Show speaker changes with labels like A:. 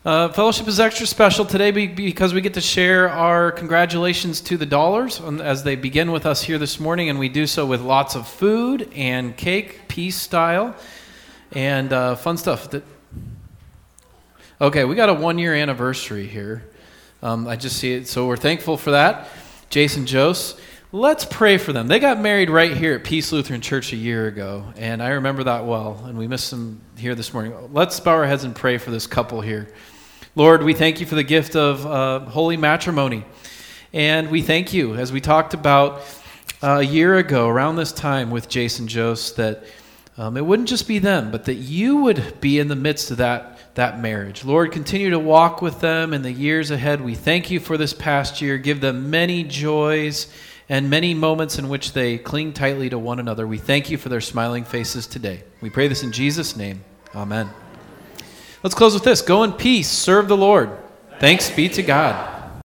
A: Fellowship is extra special today because we get to share our congratulations to the Dollars as they begin with us here this morning, and we do so with lots of food and cake, peace style, and fun stuff. Okay, we got a 1-year anniversary here. I just see it, so we're thankful for that. Jason Jose. Let's pray for them. They got married right here at Peace Lutheran Church a year ago, and I remember that well, and we missed them here this morning. Let's bow our heads and pray for this couple here. Lord, we thank you for the gift of holy matrimony, and we thank you, as we talked about a year ago around this time with Jason Jose, that it wouldn't just be them, but that you would be in the midst of that marriage. Lord, continue to walk with them in the years ahead. We thank you for this past year. Give them many joys and many moments in which they cling tightly to one another. We thank you for their smiling faces today. We pray this in Jesus' name. Amen. Let's close with this. Go in peace. Serve the Lord. Thanks be to God.